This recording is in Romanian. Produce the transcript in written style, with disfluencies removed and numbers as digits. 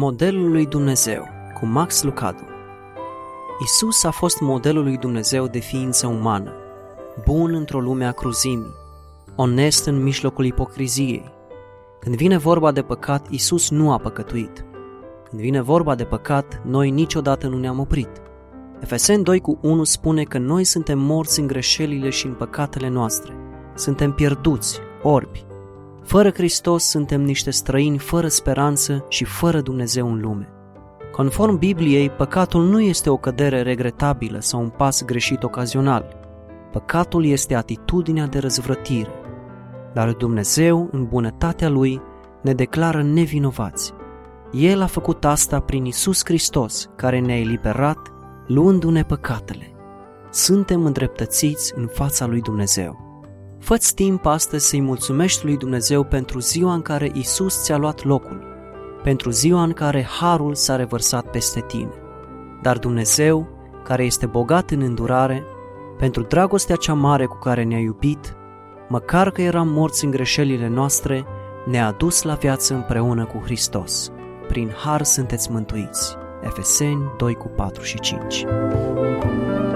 Modelul lui Dumnezeu, cu Max Lucado. Isus a fost modelul lui Dumnezeu de ființă umană, bun într-o lume a cruzimii, onest în mijlocul ipocriziei. Când vine vorba de păcat, Isus nu a păcătuit. Când vine vorba de păcat, noi niciodată nu ne-am oprit. Efeseni 2:1 spune că noi suntem morți în greșelile și în păcatele noastre. Suntem pierduți, orbi. Fără Hristos suntem niște străini fără speranță și fără Dumnezeu în lume. Conform Bibliei, păcatul nu este o cădere regretabilă sau un pas greșit ocazional. Păcatul este atitudinea de răzvrătire. Dar Dumnezeu, în bunătatea Lui, ne declară nevinovați. El a făcut asta prin Isus Hristos, care ne-a eliberat, luându-ne păcatele. Suntem îndreptățiți în fața lui Dumnezeu. Fă-ți timp astăzi să-i mulțumești lui Dumnezeu pentru ziua în care Isus ți-a luat locul, pentru ziua în care harul s-a revărsat peste tine. Dar Dumnezeu, care este bogat în îndurare, pentru dragostea cea mare cu care ne-a iubit, măcar că eram morți în greșelile noastre, ne-a adus la viață împreună cu Hristos. Prin har sunteți mântuiți. Efeseni 2:4 și 5.